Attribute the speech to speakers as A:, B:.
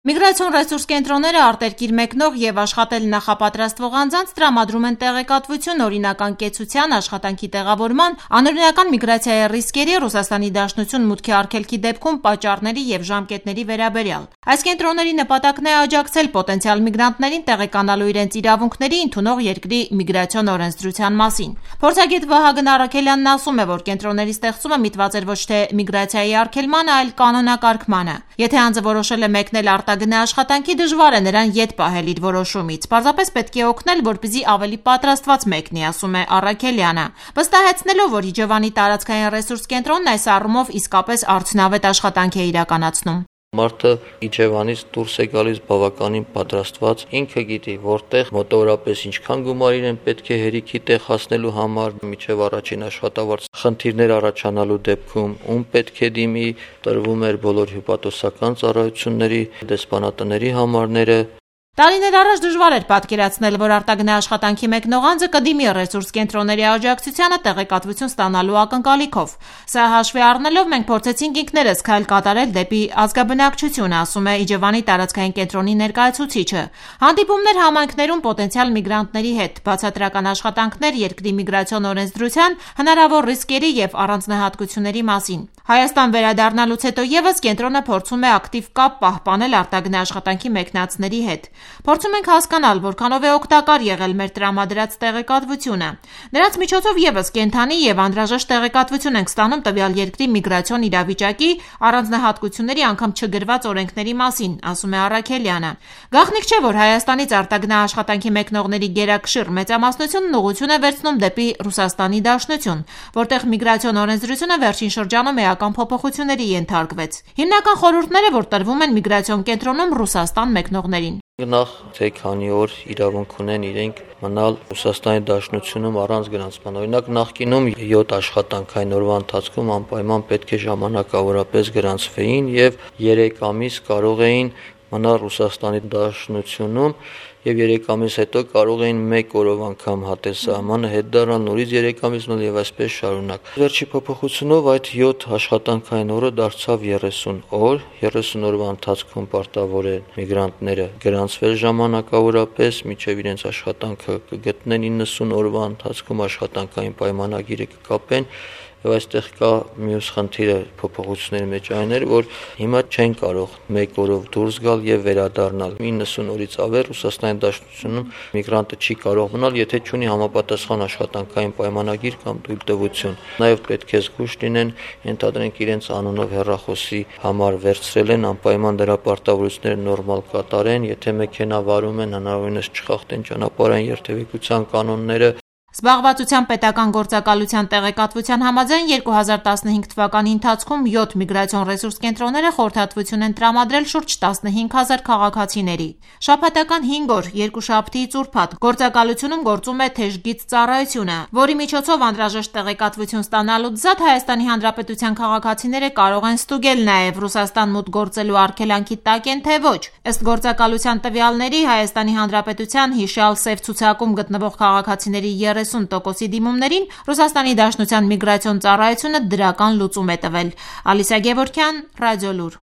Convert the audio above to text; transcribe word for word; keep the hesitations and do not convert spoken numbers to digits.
A: Միգրացիոն ռեսուրս կենտրոնները արտերկիր մեկնող և աշխատել նախապատրաստվող անձանց տրամադրում են տեղեկատվություն օրինական կեցության, աշխատանքի տեղավորման, անօրինական միգրացիայի ռիսկերի, Ռուսաստանի Դաշնություն մուտքի արգելքի դեպքում պատճառների և ժամկետների վերաբերյալ։ Այս կենտրոնների նպատակն է աջակցել պոտենցիալ միգրանտներին տեղեկանալու իրենց իրավունքների, ընդունող երկրի միգրացիոն օրենսդրության մասին։ Փորձագետ Վահագն Առաքելյանն ասում է, որ կենտրոնների ստեղծումը միտված էր ոչ թե միգրացիայի արգելմանը, այլ կանոնակարգմանը։ Եթե անձը որոշել է մեկնել արտագնա աշխատանքի, դժվար է նրան ետ պահել իր որոշումից։ Պարզապես պետք է օգնել, որպեսզի ավելի պատրաստված մեկնի, ասում է Առաքելյանը, վստահեցնելով, որ Իջևանի տարածքային ռեսուրս կենտրոնն այս առումով իսկապես արդյունավետ աշխատանք է իրականացնում։
B: Մարդը Իջևանից դուրս է գալիս բավականին պատրաստված, ինքը գիտի որտեղ մոտավորապես ինչքան գումար իրեն պետք է հերիքի տեղ հասնելու համար, մինչև առաջին աշխատավարձ խնդիրներ առաջանալու դեպքում ում պետք է դիմի, տրվում էր բոլոր հյուպատոսական ծառայությունների, դեսպանատների համարները։
A: Տարիներ առաջ դժվար էր պատկերացնել, որ արտագնա աշխատանքի մեկնող անձը կդիմի ռեսուրս կենտրոնների աջակցությանը տեղեկատվություն ստանալու ակնկալիքով։ Սա հաշվի առնելով մենք փորձեցինք ինքներս քայլ կատարել դեպի ազգաբնակչություն, ասում է Իջևանի տարածքային կենտրոնի ներկայացուցիչը։ Հանդիպումներ համայնքներում պոտենցիալ միգրանտների հետ, բացատրական աշխատանքներ երկրի միգրացիոն օրենսդրության, հնարավոր ռիսկերի եւ առանձնահատկությունների մասին։ Հայաստան վերադառնալուց հետո եւս կենտրոնը փորձում է ակտիվ կապ պահպանել արտագնա աշխատանքի մեկնածների հետ։ Փորձում ենք հասկանալ, որքանով է օգտակար եղել մեր տրամադրած տեղեկատվությունը։ Նրանց միջոցով եւս կենդանի եւ անհրաժեշտ տեղեկատվություն ենք ստանում տվյալ երկրի միգրացիոն իրավիճակի, առանձնահատկությունների, անգամ չգրված օրենքների մասին, ասում է Առաքելյանը։ Գաղտնիք չէ, որ Հայաստանից արտագնա աշխատանքի մեկնողների գերակշիռ մեծամասնությունն ուղղություն է վերցնում դեպի Ռուսաստանի Դաշնություն, որտեղ միգրացիոն օրենսդրությունը վերջին շրջանում էական փոփոխությունների ենթարկվեց։ Հիմնական խորհուրդները, որ տրվում են միգրացիոն կենտրոնում Ռուսաստան մեկնողներին։
B: Նախ թե քանի օր իրավունք ունեն իրենք մնալ Ռուսաստանի Դաշնությունում առանց գրանցման։ Օրինակ նախկինում յոթ աշխատանքային օրվա ընթացքում անպայման պետք է ժամանակավորապես գրանցվեին եւ երեք ամիս կարող էին մնալ Ռուսաստանի Դաշնությունում եւ երեք ամիս հետո կարող էին մեկ օրով անգամ հատել սահմանը հետ դառնալ, նորից երեք ամիս մնալ եւ այսպես շարունակ։ Վերջի փոփոխությունով այդ յոթ աշխատանքային օրը դարձավ երեսուն օր, երեսուն օրվա ընթացքում պարտավոր են միգրանտները գրանցվել ժամանակավորապես, մինչեւ իրենց աշխատանքը կգտնեն իննսուն օրվա ընթացքում աշխատանքային պայմանագիրը կկապեն։ Եվ այստեղ կա մյուս խնդիրը փոփոխությունների մեջ այն էր, որ հիմա չեն կարող մեկ օրով դուրս գալ եւ վերադառնալ։ իննսուն օրից ավել Ռուսաստանի Դաշնությունում միգրանտը չի կարող մնալ, եթե չունի համապատասխան աշխատանքային պայմանագիր կամ թույլտվություն։ Նաեւ պետք է զգույշ լինեն, ենթադրենք իրենց անունով հեռախոսի համար վերցրել են, անպայման դրա պարտավորությունները նորմալ կատարեն, եթե մեքենա վարում են, հնարավորինս չխախտեն ճանապարհային երթևեկության կանոնները։
A: Զբաղվածության պետական գործակալության տեղեկատվության համաձայն երկու հազար տասնհինգ թվականի ընթացքում յոթ միգրացիոն ռեսուրս կենտրոնները խորհրդատվություն են տրամադրել շուրջ տասնհինգ հազար քաղաքացիների։ Շաբաթական հինգ օր, երկուշաբթիից ուրբաթ, գործակալությունում գործում է թեժգից ծառայությունը, որի միջոցով անհրաժեշտ տեղեկատվություն ստանալուց զատ Հայաստանի Հանրապետության քաղաքացիները կարող են ստուգել նաև Ռուսաստան մուտք գործելու արգելանքի տակ են թե ոչ։ Ըստ գործակալության տվյալների Հայաստանի Հանրապետության հիշյալ սև ցուցակում գտնվող քաղաքացիների երեսուն տոկոսի դիմումներին Ռուսաստանի Դաշնության միգրացիոն ծառայությունը դրական լուծում է տվել։ Ալիսա Գևորգյան, Ռադիոլուր։